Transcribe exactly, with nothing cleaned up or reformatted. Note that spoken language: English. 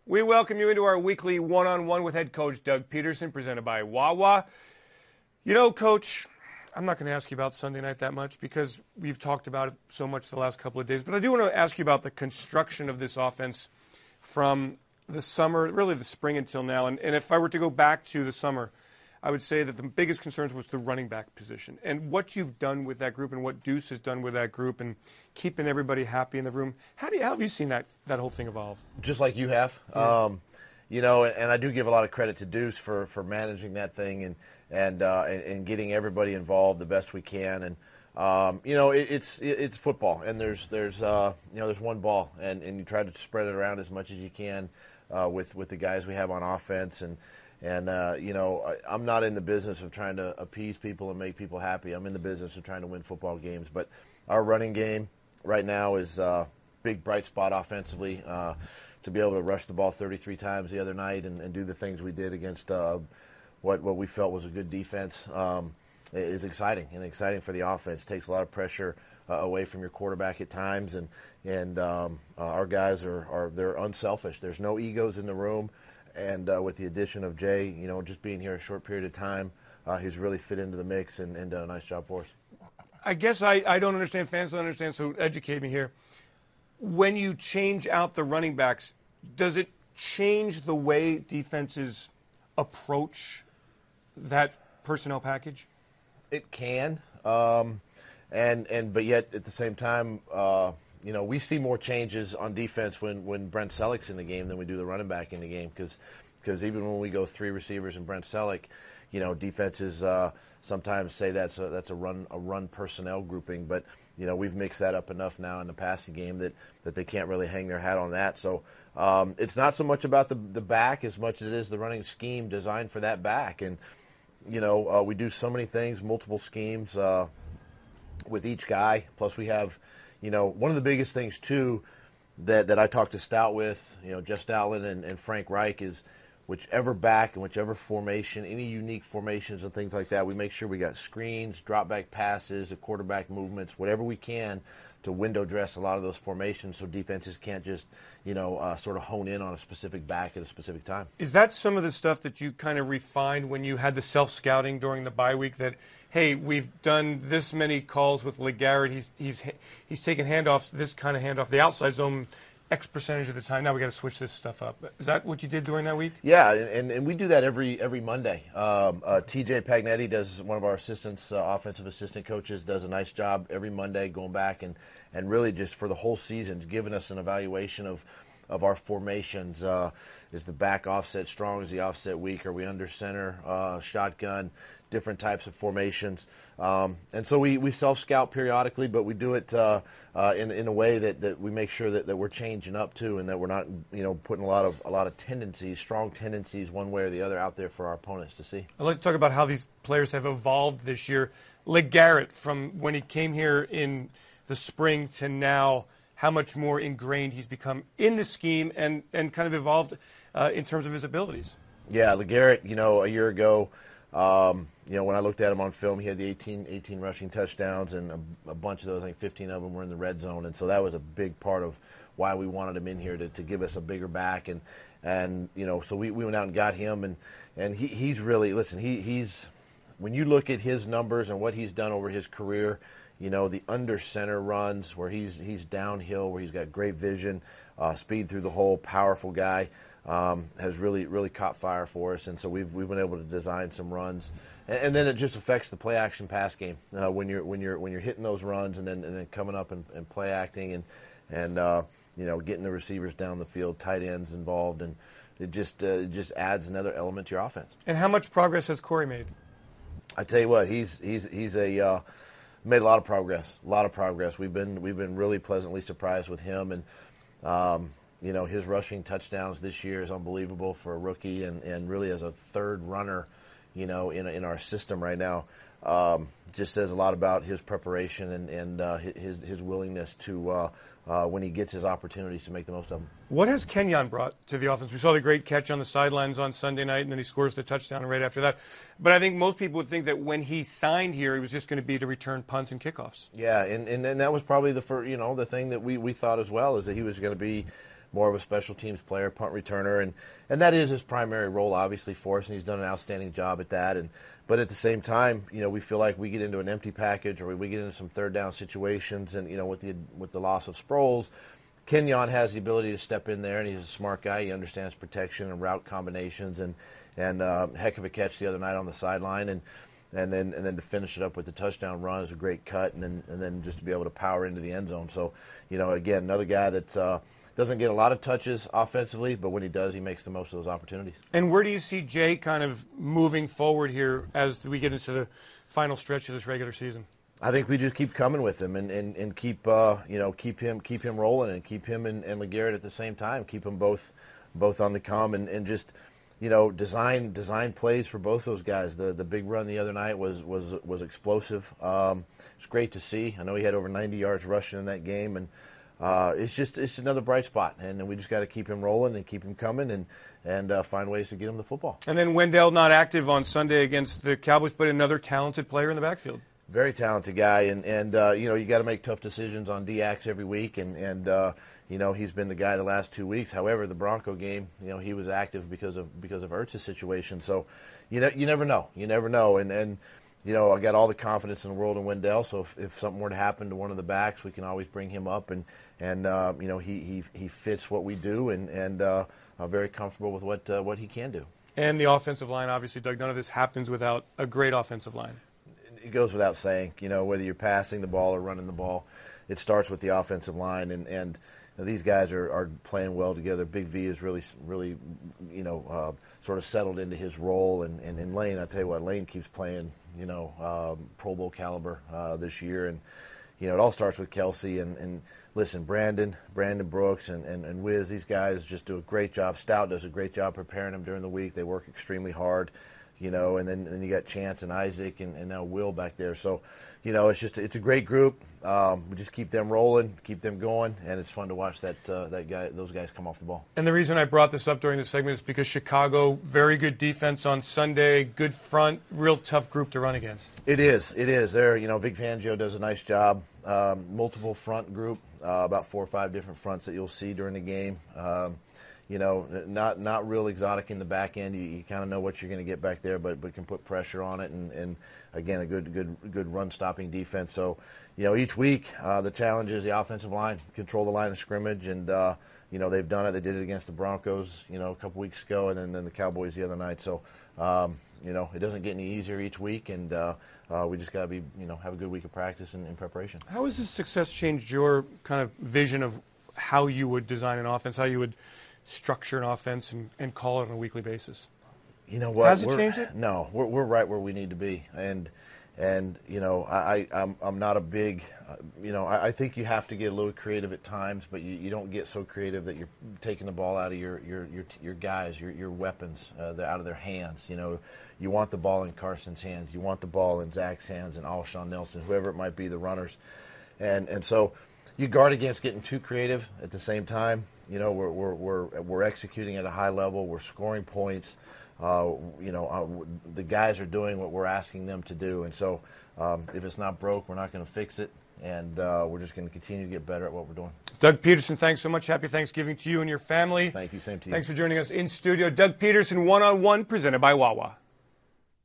We welcome you into our weekly one-on-one with head coach Doug Peterson, presented by Wawa. You know, Coach, I'm not going to ask you about Sunday night that much because we've talked about it so much the last couple of days. But I do want to ask you about the construction of this offense from the summer, really the spring until now. And, and if I were to go back to the summer, I would say that the biggest concerns was the running back position. And what you've done with that group and what Deuce has done with that group and keeping everybody happy in the room, how do you, how have you seen that, that whole thing evolve? Just like you have. Yeah. Um, you know, and I do give a lot of credit to Deuce for, for managing that thing and and, uh, and and getting everybody involved the best we can. And, um, you know, it, it's it, it's football, and there's, there's uh, you know, there's one ball, and, and you try to spread it around as much as you can uh, with, with the guys we have on offense. And, And, uh, you know, I, I'm not in the business of trying to appease people and make people happy. I'm in the business of trying to win football games. But our running game right now is a uh, big, bright spot offensively. Uh, to be able to rush the ball thirty-three times the other night and, and do the things we did against uh, what, what we felt was a good defense um, is exciting. And exciting for the offense. It takes a lot of pressure uh, away from your quarterback at times. And, and um, uh, our guys are, are they're unselfish. There's no egos in the room. And uh, with the addition of Jay, you know, just being here a short period of time, uh, he's really fit into the mix and, and done a nice job for us. I guess I, I don't understand. Fans don't understand, so educate me here. When you change out the running backs, does it change the way defenses approach that personnel package? It can, um, and and but yet at the same time, uh, you know, we see more changes on defense when, when Brent Selleck's in the game than we do the running back in the game because because even when we go three receivers and Brent Selleck, you know, defenses uh, sometimes say that's a, that's a run a run personnel grouping, but you know we've mixed that up enough now in the passing game that, that they can't really hang their hat on that. So um, it's not so much about the the back as much as it is the running scheme designed for that back, and you know uh, we do so many things, multiple schemes uh, with each guy. Plus we have. You know, one of the biggest things, too, that, that I talked to Stout with, you know, Jeff Stoutland and, and Frank Reich is whichever back and whichever formation, any unique formations and things like that, we make sure we got screens, drop back passes, the quarterback movements, whatever we can to window dress a lot of those formations so defenses can't just, you know, uh, sort of hone in on a specific back at a specific time. Is that some of the stuff that you kind of refined when you had the self-scouting during the bye week that, hey, we've done this many calls with LeGarrette, he's he's he's taken handoffs, this kind of handoff, the outside zone X percentage of the time, now we got to switch this stuff up. Is that what you did during that week? Yeah, and, and we do that every every Monday. Um, uh, T J Pagnetti does, one of our assistants, uh, offensive assistant coaches, does a nice job every Monday going back and, and really just for the whole season giving us an evaluation of of our formations. Uh, is the back offset strong? Is the offset weak? Are we under center, uh, shotgun, different types of formations? Um, and so we, we self-scout periodically, but we do it uh, uh, in in a way that, that we make sure that, that we're changing up too, and that we're not you know putting a lot of a lot of tendencies, strong tendencies, one way or the other out there for our opponents to see. I'd like to talk about how these players have evolved this year. LeGarrette, from when he came here in the spring to now, how much more ingrained he's become in the scheme and, and kind of evolved uh, in terms of his abilities. Yeah, LeGarrette, you know, a year ago, um, you know, when I looked at him on film, he had the eighteen, eighteen rushing touchdowns, and a, a bunch of those, I think fifteen of them were in the red zone. And so that was a big part of why we wanted him in here, to, to give us a bigger back. And, and you know, so we, we went out and got him. And, and he, he's really, listen, he, he's, when you look at his numbers and what he's done over his career, you know, the under center runs where he's he's downhill, where he's got great vision, uh, speed through the hole, powerful guy, um, has really really caught fire for us, and so we've we've been able to design some runs, and, and then it just affects the play action pass game uh, when you're when you're when you're hitting those runs and then and then coming up and, and play acting and and uh, you know getting the receivers down the field, tight ends involved, and it just uh, it just adds another element to your offense. And how much progress has Corey made? I tell you what, he's he's he's a uh, made a lot of progress, a lot of progress. We've been we've been really pleasantly surprised with him, and um, you know his rushing touchdowns this year is unbelievable for a rookie, and, and really as a third runner, you know, in in our system right now, um, just says a lot about his preparation and and uh, his his willingness to uh, uh, when he gets his opportunities to make the most of them. What has Kenyon brought to the offense? We saw the great catch on the sidelines on Sunday night, and then he scores the touchdown right after that. But I think most people would think that when he signed here, he was just going to be to return punts and kickoffs. Yeah, and, and, and that was probably the first, you know, the thing that we, we thought as well, is that he was going to be more of a special teams player, punt returner, and, and that is his primary role, obviously, for us, and he's done an outstanding job at that. And but at the same time, you know, we feel like we get into an empty package or we get into some third down situations, and you know, with the with the loss of Sproles, Kenyon has the ability to step in there, and he's a smart guy. He understands protection and route combinations, and and uh, heck of a catch the other night on the sideline, and and then and then to finish it up with the touchdown run is a great cut, and then and then just to be able to power into the end zone. So, you know, again, another guy that uh, doesn't get a lot of touches offensively, but when he does, he makes the most of those opportunities. And where do you see Jay kind of moving forward here as we get into the final stretch of this regular season? I think we just keep coming with him and, and, and keep uh, you know keep him keep him rolling and keep him and, and LeGarrette at the same time. Keep them both both on the come and, and just you know design design plays for both those guys. The the big run the other night was was was explosive. Um, it's great to see. I know he had over ninety yards rushing in that game, and uh, it's just it's another bright spot. And we just got to keep him rolling and keep him coming and and uh, find ways to get him the football. And then Wendell not active on Sunday against the Cowboys, but another talented player in the backfield. Very talented guy, and and uh, you know you got to make tough decisions on D X every week, and and uh, you know he's been the guy the last two weeks. However, the Bronco game, you know he was active because of because of Ertz's situation. So, you know you never know, you never know, and and you know I got all the confidence in the world in Wendell. So if, if something were to happen to one of the backs, we can always bring him up, and and uh, you know he, he he fits what we do, and and uh, I'm very comfortable with what uh, what he can do. And the offensive line, obviously, Doug. None of this happens without a great offensive line. It goes without saying, you know, whether you're passing the ball or running the ball, it starts with the offensive line, and, and these guys are, are playing well together. Big V is really, really, you know, uh, sort of settled into his role, and, and in Lane, I tell you what, Lane keeps playing, you know, um, Pro Bowl caliber uh, this year, and you know, it all starts with Kelsey, and, and listen, Brandon, Brandon Brooks, and, and, and Wiz, these guys just do a great job. Stout does a great job preparing them during the week. They work extremely hard. You know, and then and then you got Chance and Isaac and, and now Will back there. So, you know, it's just it's a great group. Um, we just keep them rolling, keep them going, and it's fun to watch that uh, that guy those guys come off the ball. And the reason I brought this up during this segment is because Chicago, very good defense on Sunday, good front, real tough group to run against. It is, it is. There, you know, Vic Fangio does a nice job. Um, multiple front group, uh, about four or five different fronts that you'll see during the game. Um, You know, not not real exotic in the back end. You, you kind of know what you're going to get back there, but but can put pressure on it, and, and again a good good good run stopping defense. So, you know, each week uh, the challenge is the offensive line, control the line of scrimmage, and uh, you know they've done it. They did it against the Broncos, you know, a couple weeks ago, and then, then the Cowboys the other night. So, um, you know, it doesn't get any easier each week, and uh, uh, we just got to be you know have a good week of practice and, and preparation. How has this success changed your kind of vision of how you would design an offense, how you would structure an offense and, and call it on a weekly basis? You know what? Has it we're, changed it? No, we're we're right where we need to be, and and you know I I'm I'm not a big, uh, you know I, I think you have to get a little creative at times, but you, you don't get so creative that you're taking the ball out of your your your, your guys, your your weapons, uh, out of their hands. You know, you want the ball in Carson's hands, you want the ball in Zach's hands, and Alshon Nelson, whoever it might be, the runners, and and so you guard against getting too creative at the same time. You know, we're we're we're we're executing at a high level. We're scoring points. Uh, you know, uh, the guys are doing what we're asking them to do, and so um, if it's not broke, we're not going to fix it, and uh, we're just going to continue to get better at what we're doing. Doug Pederson, thanks so much. Happy Thanksgiving to you and your family. Thank you. Same to you. Thanks for joining us in studio. Doug Pederson, one-on-one, presented by Wawa.